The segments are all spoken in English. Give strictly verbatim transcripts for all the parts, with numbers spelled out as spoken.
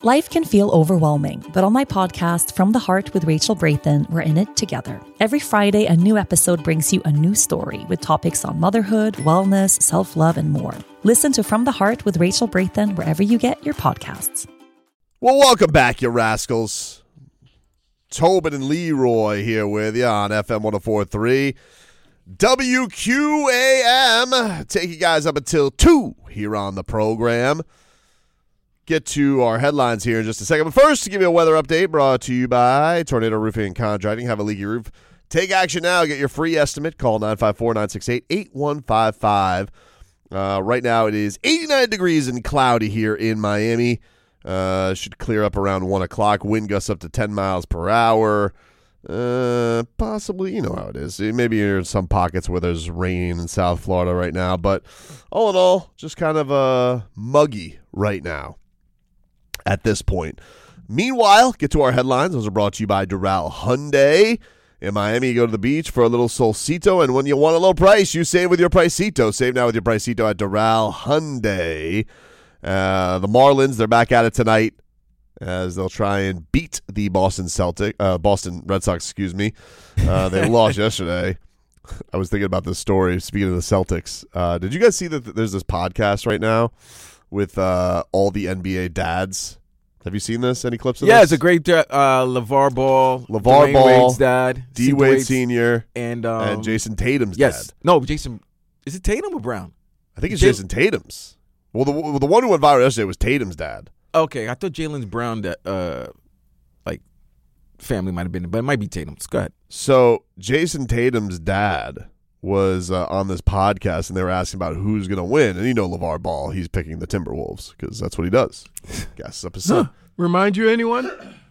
Life can feel overwhelming, but on my podcast, From the Heart with Rachel Brathen, we're in it together. Every Friday, a new episode brings you a new story with topics on motherhood, wellness, self-love, and more. Listen to From the Heart with Rachel Brathen wherever you get your podcasts. Well, welcome back, you rascals. Tobin and Leroy here with you on F M one oh four point three. W Q A M. Take you guys up until two here on the program. Get to our headlines here in just a second. But first, to give you a weather update brought to you by Tornado Roofing and Contracting. Have a leaky roof? Take action now. Get your free estimate. Call nine five four, nine six eight, eight one five five. Uh, right now, it is eighty-nine degrees and cloudy here in Miami. Uh, should clear up around one o'clock. Wind gusts up to ten miles per hour. Uh, possibly, you know how it is. Maybe you're in some pockets where there's rain in South Florida right now. But all in all, just kind of uh, muggy right now at this point. Meanwhile, get to our headlines. Those are brought to you by Doral Hyundai. In Miami, you go to the beach for a little Solcito, and when you want a low price, you save with your Pricito. Save now with your Pricito at Doral Hyundai. Uh, the Marlins, they're back at it tonight as they'll try and beat the Boston Celtic, uh, Boston Red Sox, excuse me. Uh, they lost yesterday. I was thinking about this story, speaking of the Celtics. Uh, did you guys see that there's this podcast right now with uh, all the N B A dads? Have you seen this? Any clips of yeah, this? Yeah, it's a great uh, LeVar Ball, LeVar Dwayne Ball, Wade's dad, D. Wade Senior, and um, and Jason Tatum's yes. dad. No, Jason. Is it Tatum or Brown? I think it's Jay- Jason Tatum's. Well, the the one who went viral yesterday was Tatum's dad. Okay, I thought Jalen's Brown that uh, like family might have been, but it might be Tatum's. Go ahead. So Jason Tatum's dad was uh, on this podcast, and they were asking about who's going to win. And you know LeVar Ball, he's picking the Timberwolves because that's what he does. Gasses up his son. Huh. Remind you of anyone?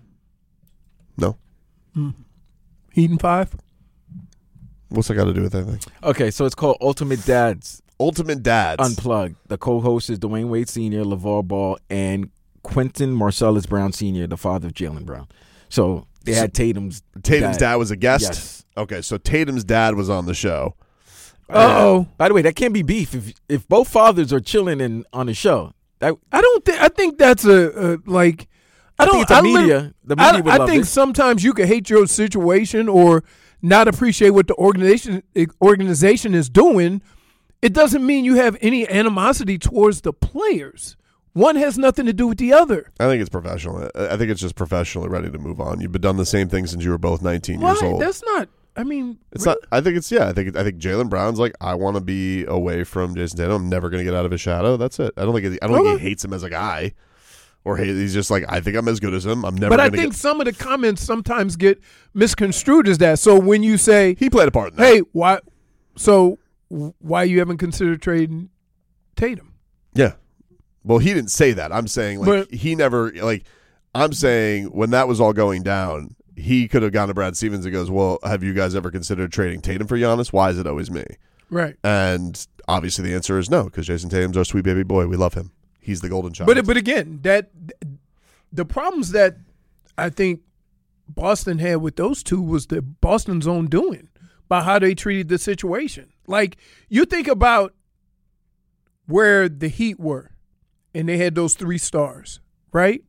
No. Hmm. Heat and Five? What's that got to do with anything? Okay, so it's called Ultimate Dads. Ultimate Dads. Unplugged. The co-host is Dwayne Wade Senior, LeVar Ball, and Quentin Marcellus Brown Senior, the father of Jaylen Brown. So they had Tatum's Tatum's dad, dad was a guest? Yes. Okay, so Tatum's dad was on the show. Uh-oh. By the way, that can't be beef. If if both fathers are chilling in, on the show. That, I don't think, I think that's a, a like, I, I don't think it's a I media. Li- the media I, would I love think it. sometimes you can hate your situation or not appreciate what the organization organization is doing. It doesn't mean you have any animosity towards the players. One has nothing to do with the other. I think it's professional. I think it's just professionally ready to move on. You've been done the same thing since you were both nineteen Why? years old. That's not. I mean, it's really? not. I think it's yeah. I think I think Jaylen Brown's like, I want to be away from Jason Tatum. I'm never going to get out of his shadow. That's it. I don't think. It, I don't Okay. think he hates him as a guy, or hate, he's just like, I think I'm as good as him. I'm never. But I gonna think get, some of the comments sometimes get misconstrued as that. So when you say, he played a part in that. "Hey, why?" So why you haven't considered trading Tatum? Yeah. Well, he didn't say that. I'm saying like But- he never like. I'm saying when that was all going down, he could have gone to Brad Stevens and goes, "Well, have you guys ever considered trading Tatum for Giannis? Why is it always me?" Right. And obviously the answer is no, because Jason Tatum's our sweet baby boy. We love him. He's the golden child. But but again, that the problems that I think Boston had with those two was the Boston's own doing by how they treated the situation. Like you think about where the Heat were, and they had those three stars, right?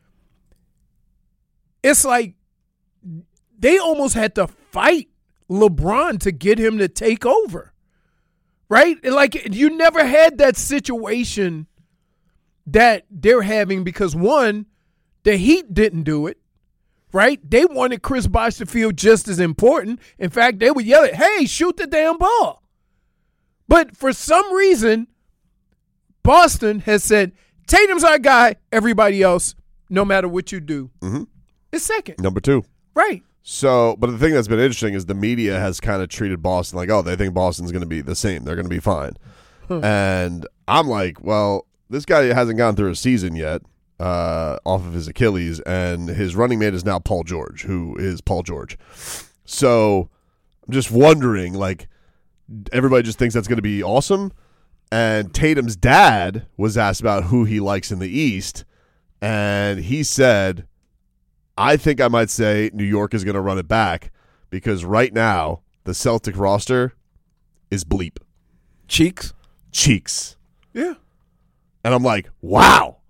It's like they almost had to fight LeBron to get him to take over, right? Like you never had that situation that they're having because, one, the Heat didn't do it, right? They wanted Chris Bosh to feel just as important. In fact, they would yell at, hey, shoot the damn ball. But for some reason, Boston has said, Tatum's our guy, everybody else, no matter what you do, mm-hmm. is second. Number two. Right. So, but the thing that's been interesting is the media has kind of treated Boston like, oh, they think Boston's going to be the same. They're going to be fine. Huh. And I'm like, well, this guy hasn't gone through a season yet uh, off of his Achilles, and his running mate is now Paul George, who is Paul George. So I'm just wondering, like, everybody just thinks that's going to be awesome. And Tatum's dad was asked about who he likes in the East, and he said, I think I might say New York is going to run it back because right now the Celtic roster is bleep. Cheeks? Cheeks. Yeah. And I'm like, wow.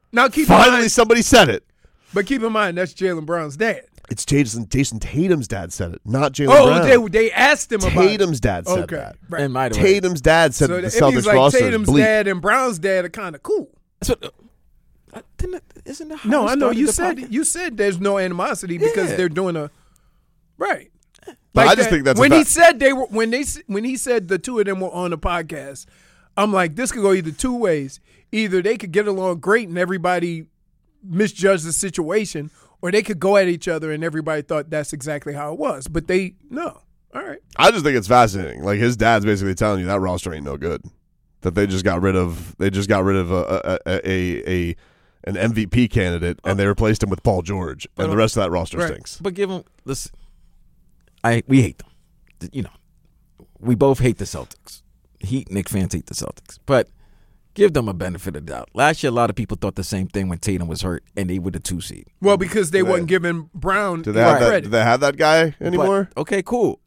Now keep Finally, in mind, somebody said it. but keep in mind that's Jaylen Brown's dad. It's Jason, Jason Tatum's dad said it, not Jaylen Oh, Brown. they they asked him about Tatum's it. dad said Okay, that. right. And by the way, Tatum's dad said So that the it Celtics means like roster is Tatum's bleak. dad and Brown's dad are kind of cool. that's what, uh, didn't it, isn't that how No, we I know started you the said podcast? you said there's no animosity because Yeah. they're doing a right. But I just that- think that's a when he fact. said they were when they s- when he said the two of them were on the podcast. I'm like, this could go either two ways. Either they could get along great and everybody misjudged the situation, or they could go at each other and everybody thought that's exactly how it was. But they no. All right. I just think it's fascinating. Like his dad's basically telling you that roster ain't no good. That they just got rid of they just got rid of a a, a, a an M V P candidate and they replaced him with Paul George and the rest of that roster Right. stinks. But give them listen. I we hate them. You know, we both hate the Celtics. Heat Knicks fans hate the Celtics, but give them a benefit of the doubt. Last year, a lot of people thought the same thing when Tatum was hurt and they were the two seed. Well, because they Do they- wasn't giving Brown Do they have Right. that? credit. Do they have that guy anymore? But, okay, cool.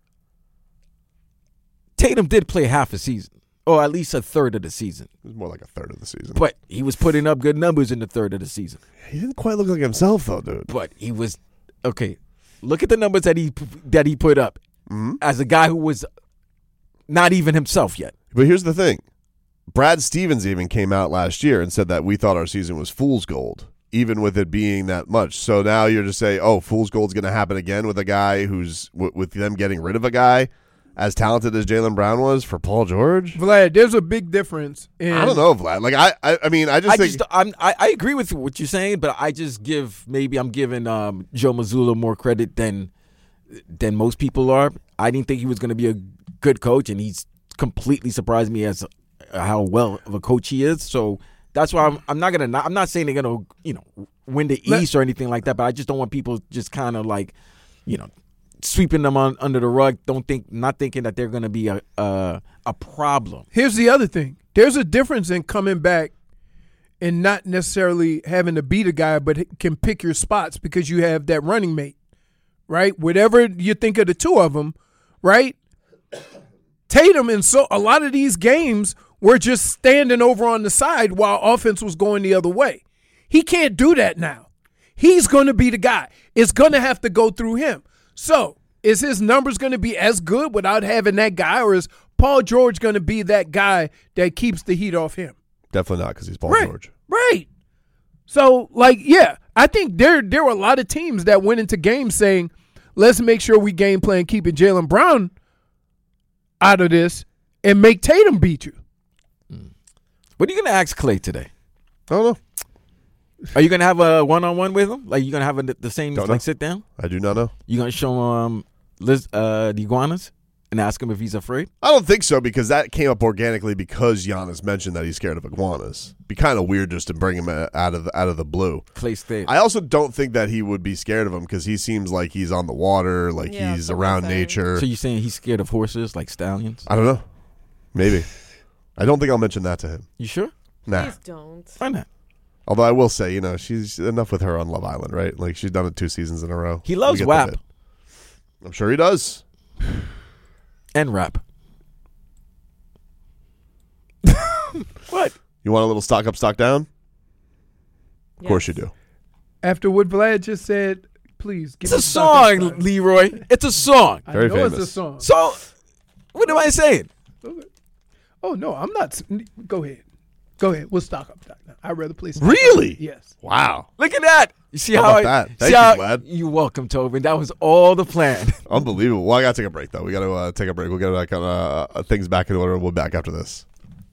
Tatum did play half a season, or at least a third of the season, It was more like a third of the season. but he was putting up good numbers in the third of the season. He didn't quite look like himself though, dude. But he was okay. Look at the numbers that he that he put up Mm-hmm. as a guy who was not even himself yet. But here's the thing. Brad Stevens even came out last year and said that we thought our season was fool's gold, even with it being that much. So now you're just saying, oh, fool's gold's going to happen again with a guy who's, w- with them getting rid of a guy as talented as Jaylen Brown was for Paul George? Vlad, there's a big difference. In, I don't know, Vlad. Like, I, I, I mean, I just I think. just I'm, I I agree with what you're saying, but I just give maybe I'm giving um, Joe Mazzulla more credit than than most people are. I didn't think he was going to be a good coach, and he's completely surprised me as how well of a coach he is. So that's why I'm, I'm not gonna. Not, I'm not saying they're gonna, you know, win the Let- East or anything like that. But I just don't want people just kind of like, you know, sweeping them on under the rug. Don't think, not thinking that they're gonna be a a, a problem. Here's the other thing. There's a difference in coming back and not necessarily having to beat a guy, but can pick your spots because you have that running mate, right? Whatever you think of the two of them, right? Tatum in so a lot of these games were just standing over on the side while offense was going the other way. He can't do that now. He's going to be the guy. It's going to have to go through him. So is his numbers going to be as good without having that guy, or is Paul George going to be that guy that keeps the heat off him? Definitely not because he's Paul Right. George. Right. So, like, yeah, I think there there were a lot of teams that went into games saying, let's make sure we game plan keeping Jaylen Brown out of this and make Tatum beat you. What are you gonna ask Clay today? I don't know. Are you gonna have a one on one with him? Like you gonna have a, the same Don't like know. sit down? I do not know. You gonna show him um, Liz, uh, the iguanas and ask him if he's afraid? I don't think so because that came up organically because Giannis mentioned that he's scared of iguanas. Be kind of weird just to bring him out of the, out of the blue. Clay stayed. I also don't think that he would be scared of him because he seems like he's on the water, like Yeah, he's that's what I'm around saying. nature. So you saying he's scared of horses like stallions? I don't know. Maybe. I don't think I'll mention that to him. You sure? Nah. Please don't. Why not? Although I will say, you know, she's enough with her on Love Island, right? Like she's done it two seasons in a row. He loves We get the W A P bit. I'm sure he does. and rap. What? You want a little stock up, stock down? Of course you Yes. do. After what Vlad just said, please give It's a me stock song, and stock. Leroy. It's a song. I Very know it's a famous. song. So, what am I saying? Oh, no, I'm not. s- Go ahead. Go ahead. We'll stock up. Stock down. I'd rather play stock Really? up. Yes. Wow. Look at that. You see How how, about I, that? see Thank you, how- Vlad. You're welcome, Tobin. That was all the plan. Unbelievable. Well, I got to take a break, though. We got to uh, take a break. We'll get back on uh, things back in order, and we'll be back after this.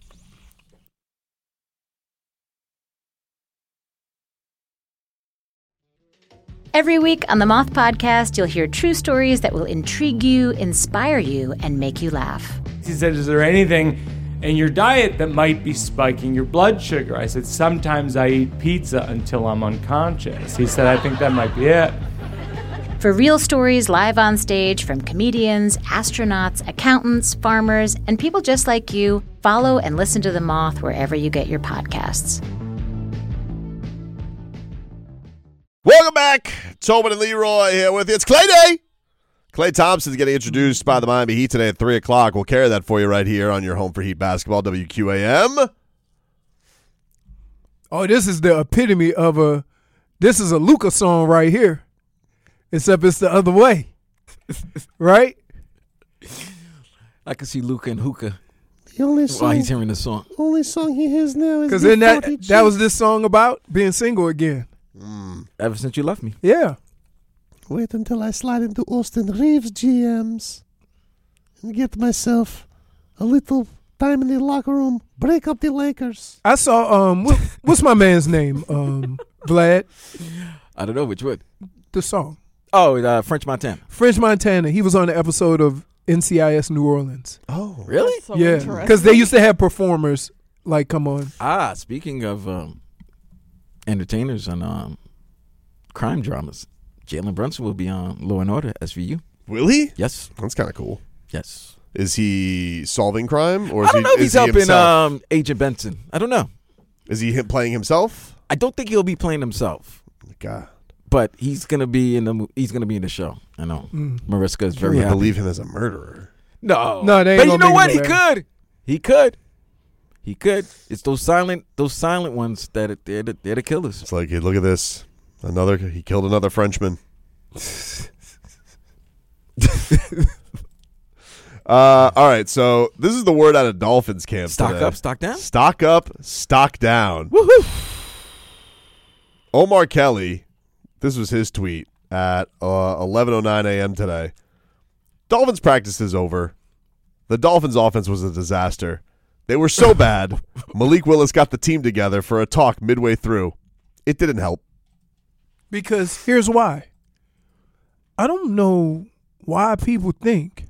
Every week on the Moth Podcast, you'll hear true stories that will intrigue you, inspire you, and make you laugh. He said, is there anything in your diet that might be spiking your blood sugar? I said, sometimes I eat pizza until I'm unconscious. He said, I think that might be it. For real stories live on stage from comedians, astronauts, accountants, farmers, and people just like you, follow and listen to The Moth wherever you get your podcasts. Welcome back. Tobin and Leroy here with you. It's Clay Day. Klay Thompson's getting introduced by the Miami Heat today at three o'clock. We'll carry that for you right here on your home for Heat basketball, W Q A M. Oh, this is the epitome of a. This is a Luka song right here, except it's the other way, right? I can see Luka and Hookah The only while song, he's hearing the song. only song he hears now is Because the then that forty that was this song about being single again. Ever since you left me. Yeah. Wait until I slide into Austin Reeves G Ms and get myself a little time in the locker room. Break up the Lakers. I saw um what, what's my man's name? Um Vlad. I don't know which one. The song. Oh, uh, French Montana. French Montana. He was on the episode of N C I S New Orleans. Oh, Really? So yeah. interesting. Because they used to have performers like come on. Ah, speaking of um, entertainers and um, crime dramas, Jalen Brunson will be on Law and Order S V U. will he? Yes, That's kind of cool. yes. Is he solving crime, or is I don't he? know if is he's he helping himself? um, Agent Benson. I don't know. Is he him playing himself? I don't think he'll be playing himself, God, but he's gonna be in the mo- he's gonna be in the show. I know. Mariska is I very really happy. believe him as a murderer. No, No, they ain't but you gonna know make what? him He a bad. could. He could. He could. It's those silent, those silent ones that are, they're the, they're the killers. It's like, hey, look at this. Another. He killed another Frenchman. uh, all right, so this is the word out of Dolphins camp. Stock today. up, stock down. Stock up, stock down. Woohoo! Omar Kelly, this was his tweet at uh, eleven oh nine a.m. today. Dolphins practice is over. The Dolphins offense was a disaster. They were so bad, Malik Willis got the team together for a talk midway through. It didn't help. Because here's why. I don't know why people think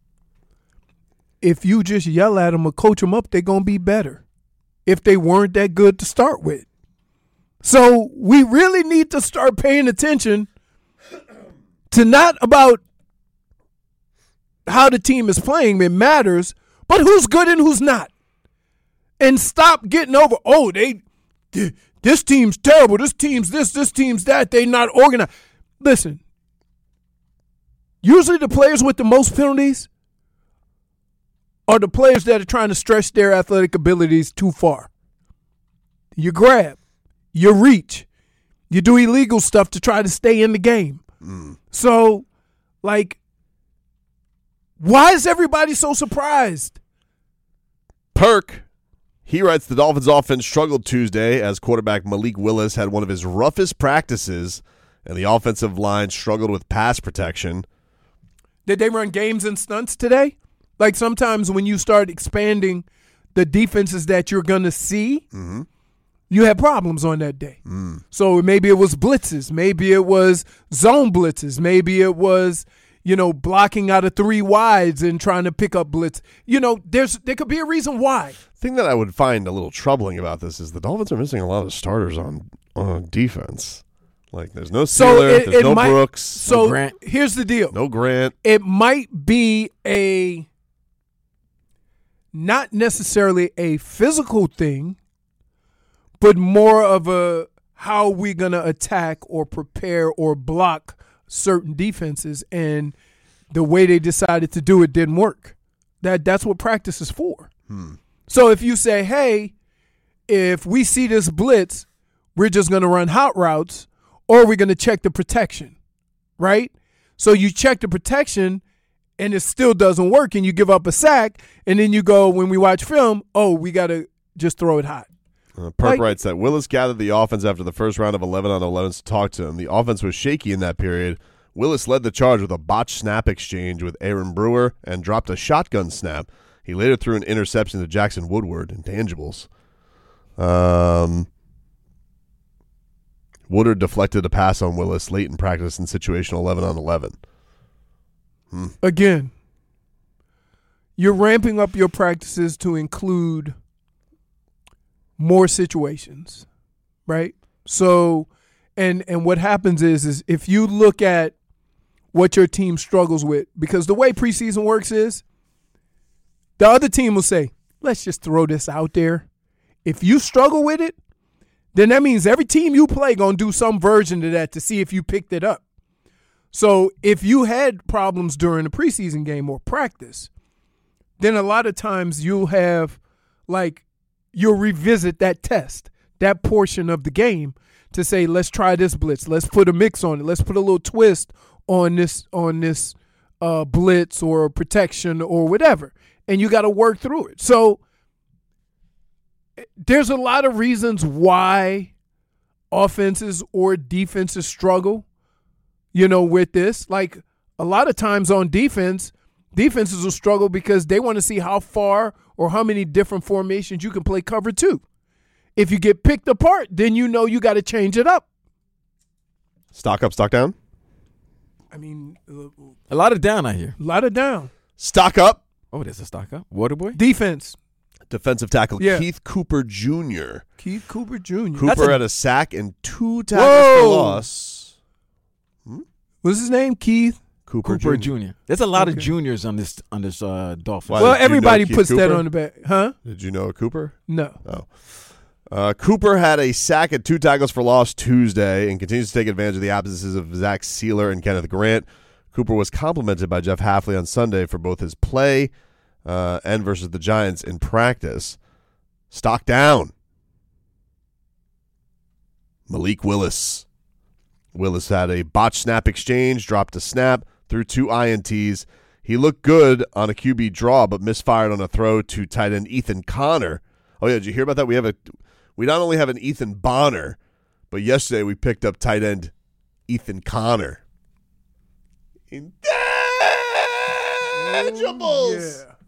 if you just yell at them or coach them up, they're going to be better if they weren't that good to start with. So we really need to start paying attention to not about how the team is playing. It matters, but who's good and who's not. And stop getting over, oh, they, this team's terrible. This team's this, this team's that. They not organized. Listen, usually the players with the most penalties are the players that are trying to stretch their athletic abilities too far. You grab, you reach, you do illegal stuff to try to stay in the game. Mm. So, like, why is everybody so surprised? Perk, he writes, the Dolphins offense struggled Tuesday as quarterback Malik Willis had one of his roughest practices, and the offensive line struggled with pass protection. Did they run games and stunts today? Like sometimes when you start expanding the defenses that you're going to see, Mm-hmm. you have problems on that day. Mm. So maybe it was blitzes. Maybe it was zone blitzes. Maybe it was, you know, blocking out of three wides and trying to pick up blitz. You know, there's there could be a reason why. The thing that I would find a little troubling about this is the Dolphins are missing a lot of starters on, on defense. Like, there's no So Sealer, it- there's it no might- Brooks, So Grant. here's the deal. no Grant. It might be a not necessarily a physical thing, but more of a how we going to attack or prepare or block certain defenses, and the way they decided to do it didn't work. That that's what practice is for. Hmm. So if you say, hey, if we see this blitz, we're just going to run hot routes, or we're going to check the protection, right? So you check the protection, and it still doesn't work, and you give up a sack, and then you go, when we watch film, oh, we got to just throw it hot. Uh, Perk Like- writes that Willis gathered the offense after the first round of eleven on elevens to talk to him. The offense was shaky in that period. Willis led the charge with a botched snap exchange with Aaron Brewer and dropped a shotgun snap. He later threw an interception to Jackson Woodward, intangibles. Um, Woodward deflected a pass on Willis late in practice in situation eleven on eleven. Again, you're ramping up your practices to include more situations, right? So, and and what happens is, is if you look at what your team struggles with, because the way preseason works is, the other team will say, let's just throw this out there. If you struggle with it, then that means every team you play going to do some version of that to see if you picked it up. So if you had problems during the preseason game or practice, then a lot of times you'll have, like, you'll revisit that test that portion of the game to say, let's try this blitz. Let's put a mix on it. Let's put a little twist on this on this uh, blitz or protection or whatever. And you got to work through it. So there's a lot of reasons why offenses or defenses struggle, you know, with this. Like a lot of times on defense, defenses will struggle because they want to see how far or how many different formations you can play cover two. If you get picked apart, then you know you got to change it up. Stock up, stock down? I mean, A lot of down out here. a lot of down. Stock up. Oh, there's a stock up. Waterboy? Defense. Defensive tackle Yeah. Keith Cooper Junior Keith Cooper Junior Cooper a- had a sack and two tackles for Whoa. loss. What's his name? Keith? Cooper, Cooper Junior Junior There's a lot of Okay. juniors on this on this uh, Dolphins. Why, well, did you know everybody Keith puts that Cooper? on the back. Huh? Did you know Cooper? No. Oh. Uh, Cooper had a sack and two tackles for loss Tuesday and continues to take advantage of the absences of Zach Sealer and Kenneth Grant. Cooper was complimented by Jeff Hafley on Sunday for both his play uh, and versus the Giants in practice. Stock down. Malik Willis. Willis had a botch snap exchange, dropped a snap, threw two I N Ts. He looked good on a Q B draw, but misfired on a throw to tight end Ethan Connor. Oh yeah, did you hear about that? We have a, we not only have an Ethan Bonner, but yesterday we picked up tight end Ethan Connor. Intangibles. Yeah.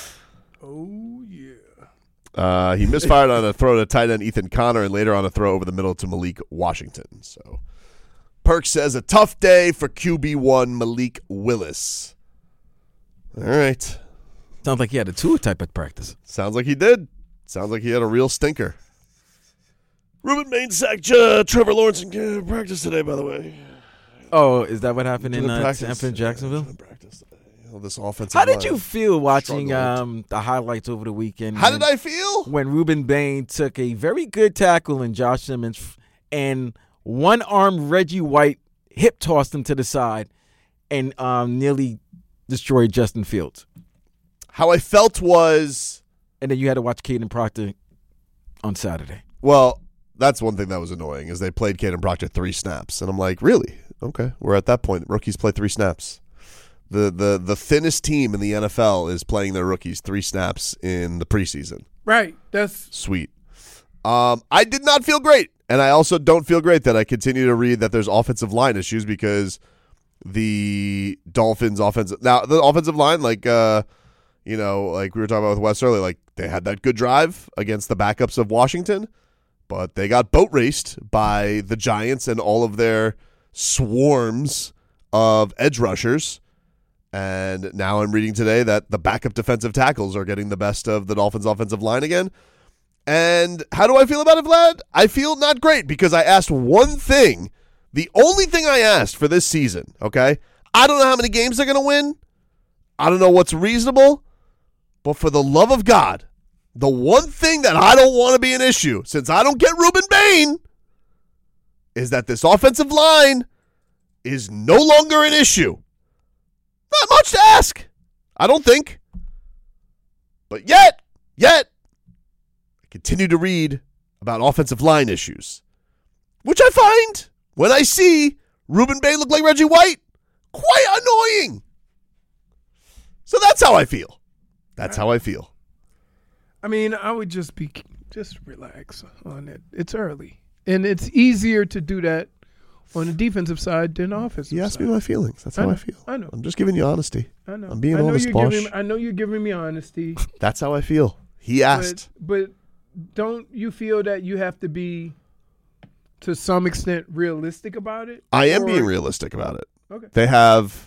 Oh, yeah. Uh, he misfired on a throw to tight end Ethan Connor and later on a throw over the middle to Malik Washington. So, Perk says a tough day for Q B one Malik Willis. All right. Sounds like he had a tour type of practice. Sounds like he did. Sounds like he had a real stinker. Ruben Main sacked uh, Trevor Lawrence in uh, practice today, by the way. Oh, is that what happened in Didn't uh, practice. Sanford, Jacksonville? Didn't practice today. Oh, this offensive How did line. you feel watching Struggled. um, the highlights over the weekend? How when- did I feel? When Ruben Bain took a very good tackle in Josh Simmons f- and one-armed Reggie White hip tossed him to the side and um, nearly destroyed Justin Fields. How I felt was, And then you had to watch Caden Proctor on Saturday. well, that's one thing that was annoying is they played Caden Proctor three snaps. And I'm like, really? Okay, we're at that point. Rookies play three snaps. The, the, the thinnest team in the N F L is playing their rookies three snaps in the preseason. Right. That's Sweet. Um, I did not feel great. And I also don't feel great that I continue to read that there's offensive line issues because the Dolphins offensive now the offensive line, like uh, you know, like we were talking about with Wes earlier, like they had that good drive against the backups of Washington, but they got boat raced by the Giants and all of their swarms of edge rushers. And now I'm reading today that the backup defensive tackles are getting the best of the Dolphins' offensive line again. And how do I feel about it, Vlad? I feel not great because I asked one thing, the only thing I asked for this season, okay? I don't know how many games they're going to win. I don't know what's reasonable. But for the love of God, the one thing that I don't want to be an issue, since I don't get Ruben Bain, is that this offensive line is no longer an issue. Not much to ask, I don't think. But yet, yet, I continue to read about offensive line issues, which I find, when I see Ruben Bain look like Reggie White, quite annoying. So that's how I feel. That's how I feel. I mean, I would just be just relax on it. It's early, and it's easier to do that on the defensive side than offensive. You asked side. me my feelings. That's I how I know, feel. I know. I'm just giving you honesty. I know. I'm being I know honest, you're Bosh. giving. I know you're giving me honesty. That's how I feel. He asked. But, but don't you feel that you have to be, to some extent, realistic about it? I am Or- being realistic about it. Okay. They have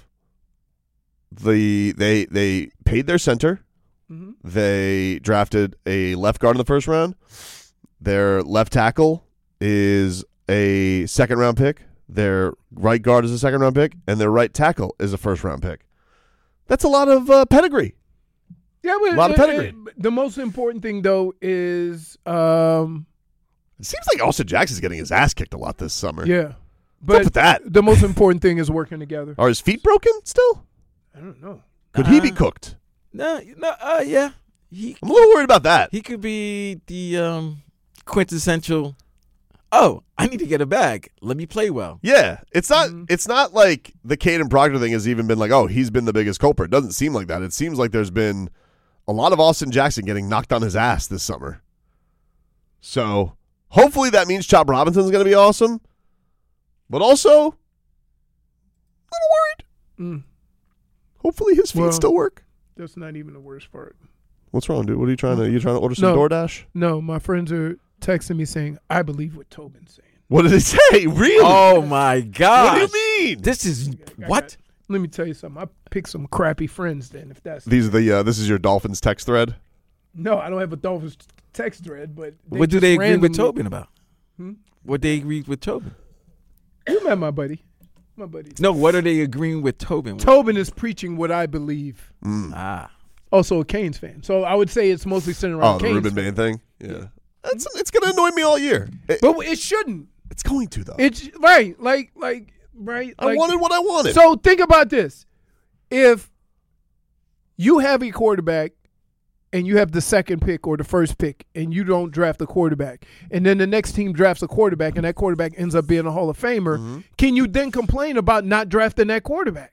the they they paid their center. Mm-hmm. They drafted a left guard in the first round. Their left tackle is a second round pick. Their right guard is a second round pick, and their right tackle is a first round pick. That's a lot of uh, pedigree. Yeah, but A lot of uh, pedigree. uh, the most important thing though is, um, It seems like Austin Jackson's getting his ass kicked a lot this summer. yeah. What's up But with that? the most important thing is working together. Are his feet broken still? I don't know. Could he be Uh, cooked? No, no, uh, yeah. He I'm a little worried about that. he could be the um, quintessential. Oh, I need to get a bag. Let me play well. Yeah, it's not. Mm-hmm. It's not like the Caden Proctor thing has even been like, oh, he's been the biggest culprit. It doesn't seem like that. It seems like there's been a lot of Austin Jackson getting knocked on his ass this summer. So hopefully that means Chop Robinson's going to be awesome. But also, a little worried. Mm. Hopefully his feet Well, still work. That's not even the worst part. What's wrong, dude? What are you trying to? You trying to order some No. DoorDash? No, my friends are texting me saying, I believe what Tobin's saying. What did they say? Really? Oh my God! What do you mean? This is what? Let me tell you something. I picked some crappy friends then, if that's... These are the. Uh, this is your Dolphins text thread. No, I don't have a Dolphins text thread, but... they What do just they agree with randomly- Tobin about? Hmm? What they agree with Tobin? You met my buddy. My buddy. No, what are they agreeing with Tobin? With? Tobin is preaching what I believe. Ah, Also a Canes fan. So I would say it's mostly centered around Oh, the Canes Ruben fan. Bain thing. Yeah, that's. It's going to annoy me all year. It- But it shouldn't. it's going to though. It's right. Like, like, right. I like, wanted what I wanted. So think about this. If you have a quarterback and you have the second pick or the first pick and you don't draft a quarterback, and then the next team drafts a quarterback and that quarterback ends up being a Hall of Famer, Mm-hmm. can you then complain about not drafting that quarterback?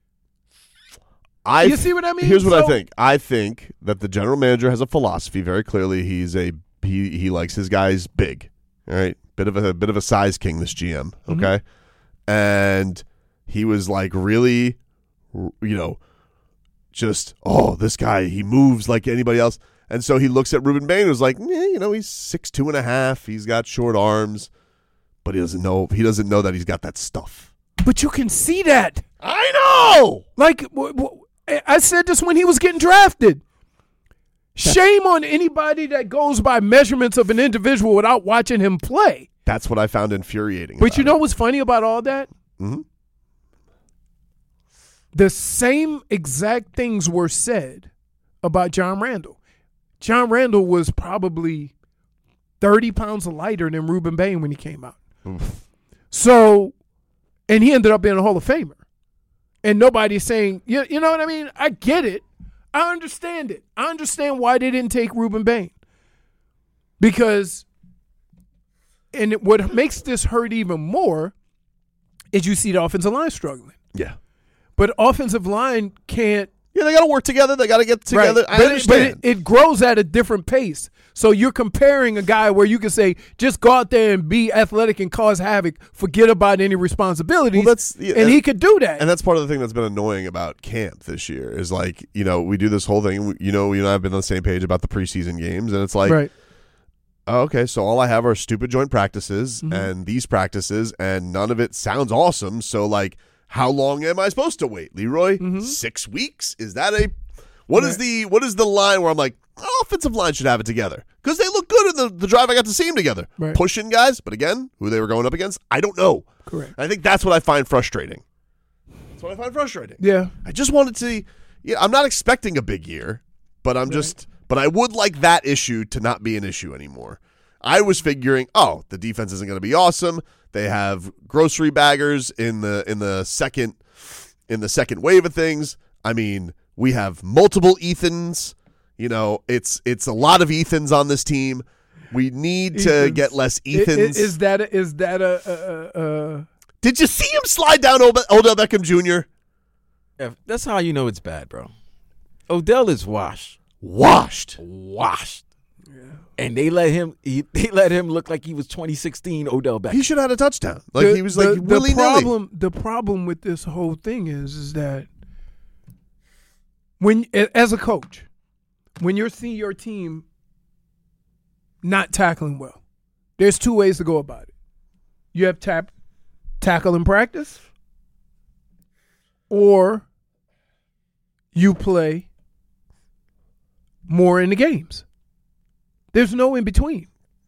I You see what I mean? Here's what I So- think. I think that the general manager has a philosophy. Very clearly, he's a he. He likes his guys big. All right, bit of a, a bit of a size king. This G M. Okay, and he was like really, you know, just oh, this guy he moves like anybody else. And so he looks at Ruben Bain and was like, eh, you know, he's six two and a half. He's got short arms, but he doesn't know. He doesn't know that he's got that stuff. But you can see that. I know. Like, w- w- I said this when he was getting drafted. Shame on anybody that goes by measurements of an individual without watching him play. That's what I found infuriating. But about you it. know what's funny about all that? Mm-hmm. The same exact things were said about John Randall. John Randall was probably thirty pounds lighter than Ruben Bain when he came out. Oof. So, and he ended up being a Hall of Famer. And nobody's saying, you, you know what I mean? I get it. I understand it. I understand why they didn't take Ruben Bain. Because, and it, what makes this hurt even more is you see the offensive line struggling. Yeah. But offensive line can't. Yeah, they got to work together. They got to get together. Right. I but understand. It, but it, it grows at a different pace. So you're comparing a guy where you can say, just go out there and be athletic and cause havoc, forget about any responsibilities. Well, that's- yeah, and and- he could do that. And that's part of the thing that's been annoying about camp this year is like, you know, we do this whole thing. You know, you and I have been on the same page about the preseason games. And it's like, right. oh, okay, so all I have are stupid joint practices Mm-hmm. and these practices, and none of it sounds awesome. So, like, how long am I supposed to wait, Leroy? Mm-hmm. Six weeks? Is that a what is Right. the what is the line where I'm like, oh, offensive line should have it together because they look good in the, the drive I got to see them together, Right. pushing guys. But again, who they were going up against, I don't know. Correct. I think that's what I find frustrating. That's what I find frustrating. Yeah. I just wanted to. Yeah, I'm not expecting a big year, but I'm just. But I would like that issue to not be an issue anymore. I was figuring, oh, the defense isn't going to be awesome. They have grocery baggers in the in the second in the second wave of things. I mean, we have multiple Ethans. You know, it's it's a lot of Ethans on this team. We need to Ethans. get less I- Ethans. Is, is that a, is that a, a, a, a Did you see him slide down Od- Odell Beckham Junior? Yeah, that's how you know it's bad, bro. Odell is washed, Washed. washed, and they let him. He, they let him look like he was twenty sixteen Odell Beckham. He should have had a touchdown. Like the, he was like the, the willy-nilly. problem. The problem with this whole thing is, is that when as a coach, when you're seeing your team not tackling well, there's two ways to go about it. You have tap tackle in practice, or you play more in the games. There's no in between.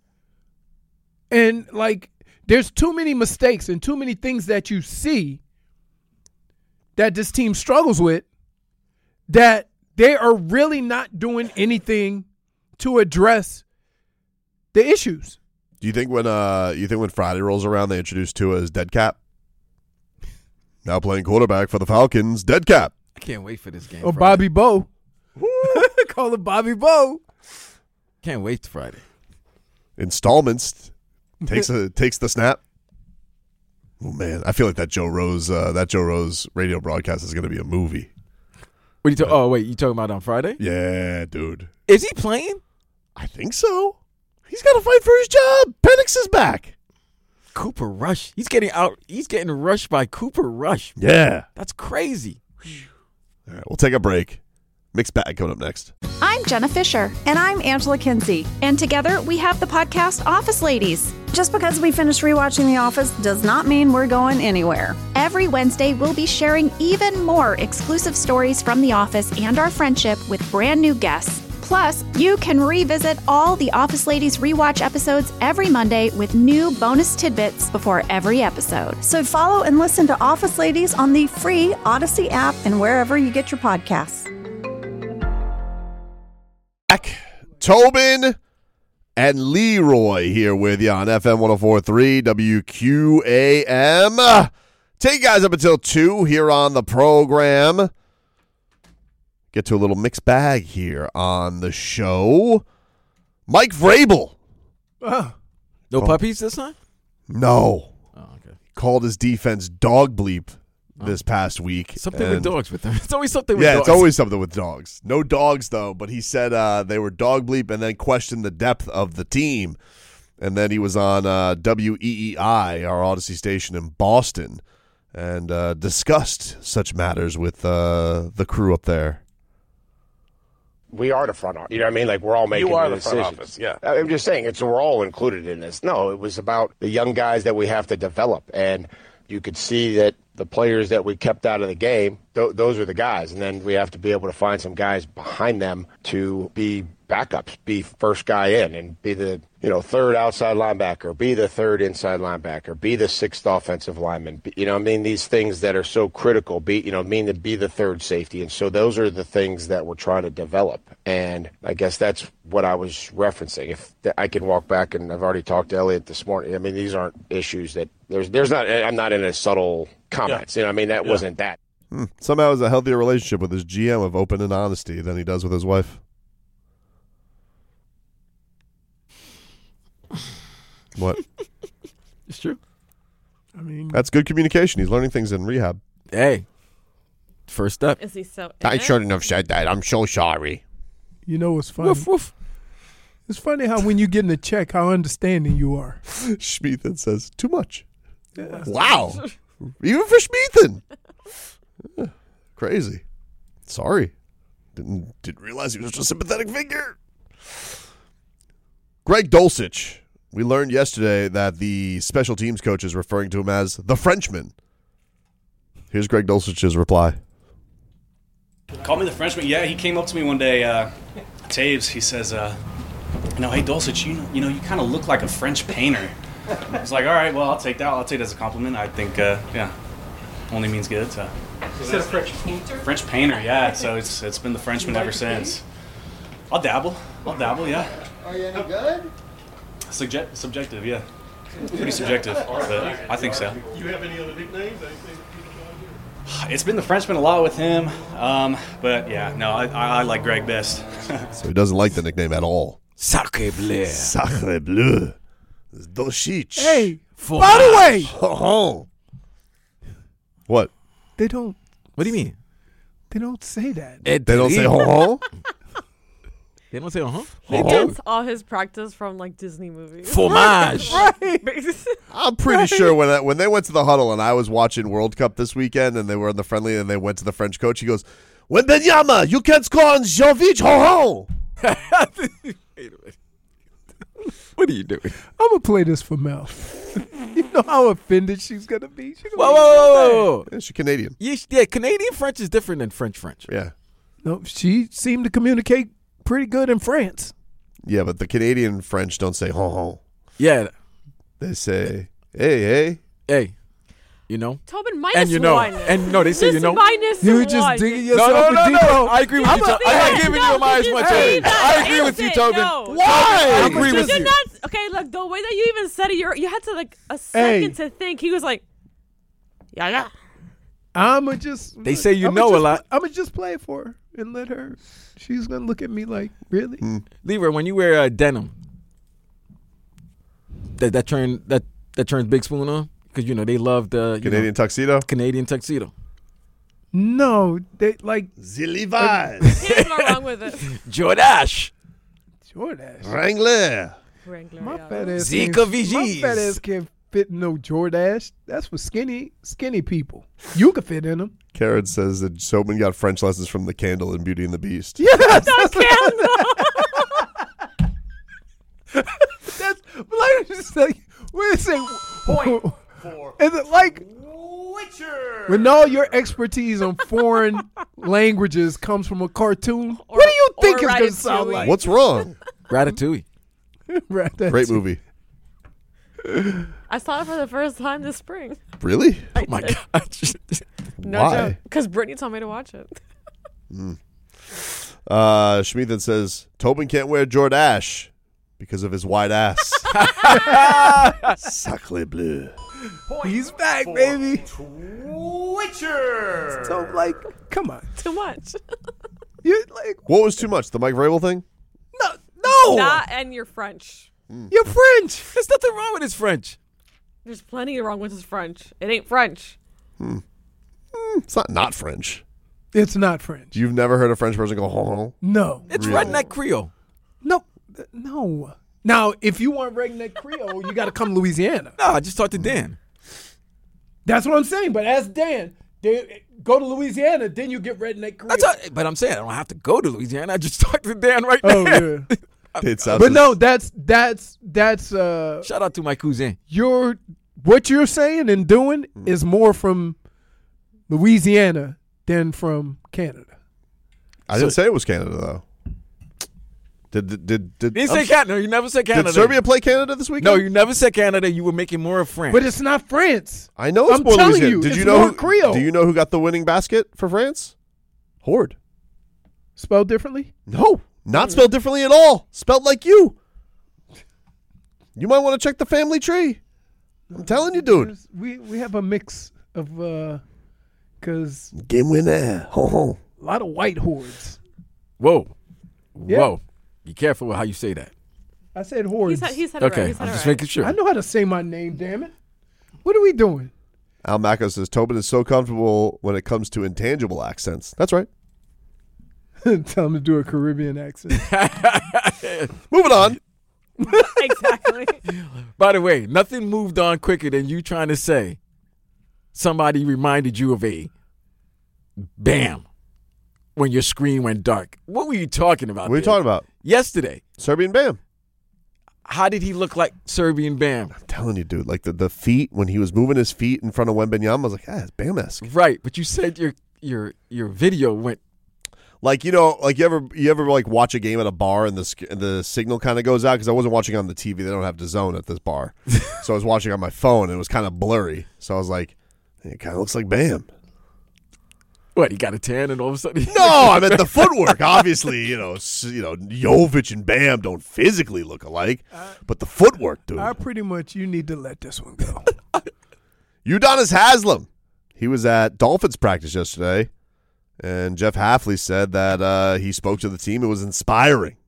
And like there's too many mistakes and too many things that you see that this team struggles with that they are really not doing anything to address the issues. Do you think when uh you think when Friday rolls around they introduce Tua as dead cap? Now playing quarterback for the Falcons, dead cap. I can't wait for this game. Or Friday. Bobby Bo. Call it Bobby Bo. Can't wait to Friday. installments. Takes a takes the snap. Oh man, I feel like that Joe Rose uh, that Joe Rose radio broadcast is going to be a movie. What are you ta- oh wait, you talking about on Friday? Yeah, dude. Is he playing? I think so. He's got to fight for his job. Penix is back. Cooper Rush. He's getting out. He's getting rushed by Cooper Rush. Yeah. That's crazy. All right, we'll take a break. Mixed bag coming up next. I'm Jenna Fisher. And I'm Angela Kinsey. And together we have the podcast Office Ladies. Just because we finished rewatching The Office does not mean we're going anywhere. Every Wednesday, we'll be sharing even more exclusive stories from The Office and our friendship with brand new guests. Plus, you can revisit all the Office Ladies rewatch episodes every Monday with new bonus tidbits before every episode. So follow and listen to Office Ladies on the free Odyssey app and wherever you get your podcasts. Back. Tobin and Leroy here with you on F M one oh four point three W Q A M. Take you guys up until two here on the program. Get to a little mixed bag here on the show. Mike Vrabel. Uh, No Oh. puppies this time? No. Oh, okay. Called his defense dog bleep this past week. Something with And- dogs with them. It's always something with Yeah, dogs. it's always something with dogs. No dogs, though, but he said uh, they were dog bleep and then questioned the depth of the team. And then he was on uh, W E E I, our Odyssey station in Boston, and uh, discussed such matters with uh, the crew up there. We are the front office. You know what I mean? Like, we're all making You are the the front decisions. office, yeah. I'm just saying, it's we're all included in this. No, it was about the young guys that we have to develop. And you could see that the players that we kept out of the game, th- those are the guys. And then we have to be able to find some guys behind them to be backups, be first guy in, and be the, you know, third outside linebacker, be the third inside linebacker, be the sixth offensive lineman. Be, you know, I mean, these things that are so critical, be, you know, mean to be the third safety. And so those are the things that we're trying to develop. And I guess that's what I was referencing. If th- I can walk back, and I've already talked to Elliot this morning. I mean, these aren't issues that there's, there's not, I'm not in a subtle comments. Yeah. You know, I mean, that yeah. wasn't that. Hmm. Somehow has a healthier relationship with his G M of open and honesty than he does with his wife. What? It's true. I mean, That's good communication. He's learning things in rehab. Hey, first step. Is he so? I shouldn't have said that. I'm so sorry. you know what's funny? Woof, woof. It's funny how when you get in a check, how understanding you are. Schmeathan says, too much. Yeah. Wow. Even for Schmeathan. Yeah, crazy. Sorry. Didn't, didn't realize he was just a sympathetic figure. Greg Dulcich. We learned yesterday that the special teams coach is referring to him as the Frenchman. Here's Greg Dulcich's reply. Call me the Frenchman. Yeah, he came up to me one day, uh, Taves. He says, uh, you know, hey, Dulcich, you know, you know, you kind of look like a French painter. I was like, all right, well, I'll take that. I'll take it as a compliment. I think, uh, yeah, only means good. So. Is that a French painter? French painter, yeah. So it's it's been the Frenchman ever since. I'll dabble. I'll dabble, yeah. Are you any good? Subject, subjective, yeah. Pretty subjective, but I think so. You have any other nicknames? It's been the Frenchman a lot with him, um, but yeah, no, I, I, I like Greg best. So he doesn't like the nickname at all. Sacre bleu. Sacre bleu. It's Dulcich. Hey, For by the way, Oh. What? they don't What do you mean? they don't say that. They don't say ho ho? They don't say uh huh. He Oh. gets all his practice from like Disney movies. Fromage. I'm pretty sure when I, when they went to the huddle and I was watching World Cup this weekend and they were in the friendly and they went to the French coach, he goes, "When Benyama, you can't score on Jovic, ho ho." Wait a minute. What are you doing? I'm gonna play this for Mel. You know how offended she's gonna be. She's gonna Whoa, be whoa, whoa, whoa, whoa. Yeah, she's Canadian. Yeah, yeah, Canadian French is different than French French. Yeah. No, she seemed to communicate pretty good in France. Yeah, but the Canadian French don't say ho ho. Yeah. They say, hey, hey. Hey, you know? Tobin minus And you know. one. And no, they say, you Just know. minus You were one. just digging No, yourself no, a no, deep no. hole. I agree with I'm you. a- Tobin. I'm not No, giving no, you my as you much. just as- say that. I agree with you, Instant, Tobin. no. Why? I agree Did with you you. not? Okay, look, the way that you even said it, you you had to like a second to think. He was like, yeah, yeah. I'ma just. They say you I'ma know a just- lot. I'ma just play it for her and let her. She's gonna look at me like, really? Leroy, when you wear uh, denim, that that turn that that turns Big Spoon on? Because you know they love the Canadian know, tuxedo. Canadian tuxedo. No, they like the Levi's. Can't go wrong with it. Jordache. Jordache. Wrangler. Wrangler, My yeah. fat ass. Zika can't- V Gs. My fat ass can't fit in no Jordache. That's for skinny, skinny people. You can fit in them. Karen says that Sobin got French lessons from the Candle in Beauty and the Beast. Yes. The candle. That's like just like wait a second. Point four. Is it like Witcher? When all your expertise on foreign languages comes from a cartoon, Or- what do you think or it's gonna sound Ratatouille. like? What's wrong? Ratatouille. Right, that's Great it. movie. I saw it for the first time this spring. Really? I Oh my did. gosh. No Why? joke. Because Brittany told me to watch it. Uh, Schmeathan says Tobin can't wear Jordache because of his wide ass. Sacre bleu. He's back, baby. Witcher. So like, come on, Too much. you like What was too much? The Mike Vrabel thing? no, no. Not and you're French. You're French. There's nothing wrong with his French. There's plenty wrong with his French. It ain't French. It's not not French. It's not French. You've never heard a French person go, oh, No, It's Really? redneck Creole. no, no. Now, if you want redneck Creole, you got to come to Louisiana. No, I just talked to Dan. That's what I'm saying. But ask Dan. They, go to Louisiana, then you get redneck Creole. That's all, but I'm saying I don't have to go to Louisiana. I just talked to Dan right Oh now. yeah. it sounds But no, that's that's that's uh Shout out to my cousin. your what you're saying and doing is more from Louisiana than from Canada. I didn't say it was Canada though. Did did did, did, You didn't I'm say s- Canada. You never said Canada. Did Serbia play Canada this weekend? No, you never said Canada. You were making more of France. But it's not France. I know it's I'm more telling Louisiana. you, Did it's you know more who, Creole. Do you know who got the winning basket for France? Horde. Spelled differently? No, not spelled differently at all. Spelled like you. You might want to check the family tree. I'm telling you, dude. There's- We we have a mix of uh cuz Game winner. Ho ho. a lot of white hordes. Whoa. Yeah. Whoa. Be careful with how you say that. I said He hordes. said, he said it Okay. right. He said I'm it just right. making sure. I know how to say my name, damn it. What are we doing? Al Macco says Tobin is so comfortable when it comes to intangible accents. That's right. Tell him to do a Caribbean accent. Moving on. Exactly. By the way, nothing moved on quicker than you trying to say somebody reminded you of a bam when your screen went dark. What were you talking about? What are you there? talking about? Yesterday. Serbian Bam. How did he look like Serbian Bam? I'm telling you, dude. Like the, the feet, when he was moving his feet in front of Wembanyama, I was like, ah, it's Bam-esque. Right, but you said your your your video went. Like, you know, like you ever you ever like watch a game at a bar and the sc- and the signal kind of goes out, because I wasn't watching on the T V. They don't have DAZN at this bar. So I was watching on my phone and it was kind of blurry. So I was like, it kind of looks like Bam. What, he got a tan and all of a sudden? No, I meant the footwork. Obviously, you know, s- you know, Jovic and Bam don't physically look alike, but the footwork, dude. I pretty much, you need to let this one go. Udonis Haslam. He was at Dolphins practice yesterday, and Jeff Hafley said that uh, he spoke to the team. It was inspiring.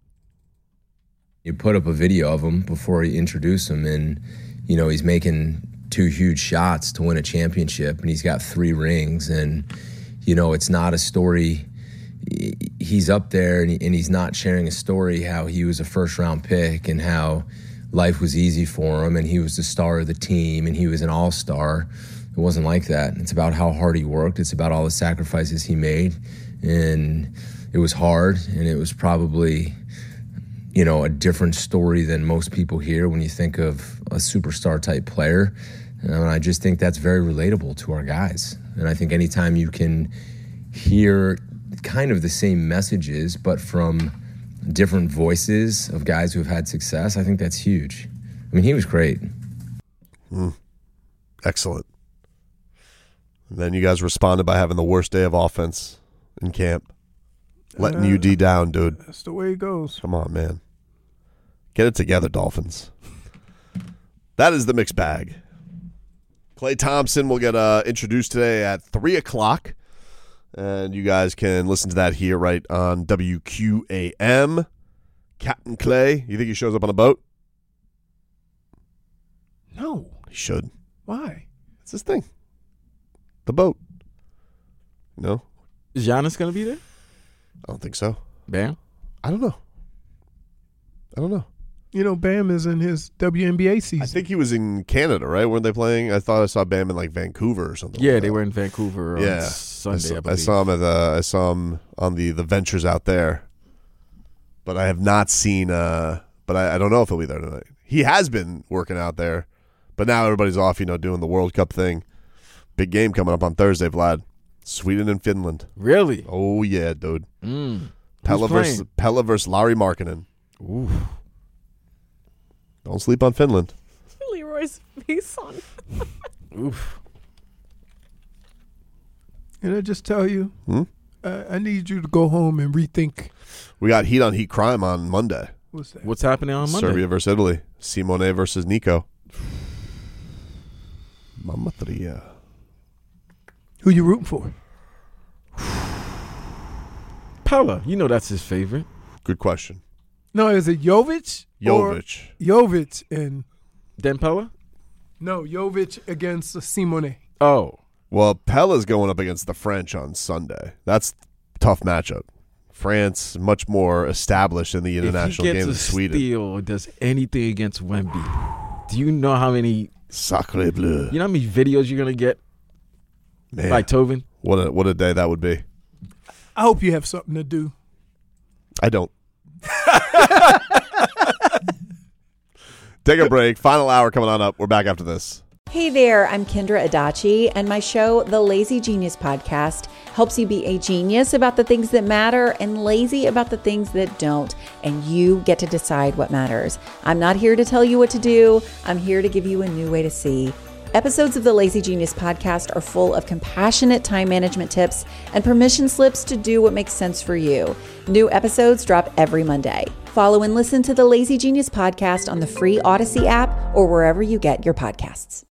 You put up a video of him before you introduce him, and, you know, he's making two huge shots to win a championship, and he's got three rings, and, you know, it's not a story. He's up there, and, he, and he's not sharing a story how he was a first-round pick and how life was easy for him, and he was the star of the team, and he was an all-star. It wasn't like that. It's about how hard he worked. It's about all the sacrifices he made, and it was hard, and it was probably, you know, a different story than most people hear when you think of a superstar-type player. And I just think that's very relatable to our guys. And I think anytime you can hear kind of the same messages, but from different voices of guys who have had success, I think that's huge. I mean, he was great. Mm. Excellent. And then you guys responded by having the worst day of offense in camp. Letting Uh, U D down, dude. That's the way it goes. Come on, man. Get it together, Dolphins. That is the mixed bag. Klay Thompson will get uh, introduced today at three o'clock. And you guys can listen to that here right on W Q A M. Captain Klay, you think he shows up on a boat? No. He should. Why? It's his thing. The boat. No? Is Giannis going to be there? I don't think so. Bam? I don't know. I don't know. You know, Bam is in his W N B A season. I think he was in Canada, right? Weren't they playing? I thought I saw Bam in like Vancouver or something. Yeah, like they that. were in Vancouver on yeah. Sunday, I saw, I I believe. saw him at the. I saw him on the the ventures out there, but I have not seen. Uh, but I, I don't know if he'll be there tonight. He has been working out there, but now everybody's off. You know, doing the World Cup thing. Big game coming up on Thursday, Vlad. Sweden and Finland. Really? Oh yeah, dude. Mm. Pella Who's versus playing? Pella versus Larry Markkinen. Ooh. Don't sleep on Finland. Leroy's face on. Oof. Can I just tell you? Hmm? Uh, I need you to go home and rethink. We got heat on heat crime on Monday. What's that? What's happening on Monday? Serbia versus Italy. Simone versus Nico. Mamma Tria. Who you rooting for? Pella. You know that's his favorite. Good question. No, is it Jovic? Jovic. Or Jovic and Then Pella? no, Jovic against Simone. Oh. Well, Pella's going up against the French on Sunday. That's a tough matchup. France much more established in the international if he game gets than a Sweden. steal or does anything against Wemby, do you know how many Sacre bleu. You know how many videos you're gonna get Man, by Tovin? What a what a day that would be. I hope you have something to do. I don't. Take a break. Final hour coming on up. We're back after this. Hey there, I'm Kendra Adachi, and my show, The Lazy Genius Podcast, helps you be a genius about the things that matter and lazy about the things that don't, and you get to decide what matters. I'm not here to tell you what to do. I'm here to give you a new way to see. Episodes of the Lazy Genius Podcast are full of compassionate time management tips and permission slips to do what makes sense for you. New episodes drop every Monday. Follow and listen to the Lazy Genius Podcast on the free Odyssey app or wherever you get your podcasts.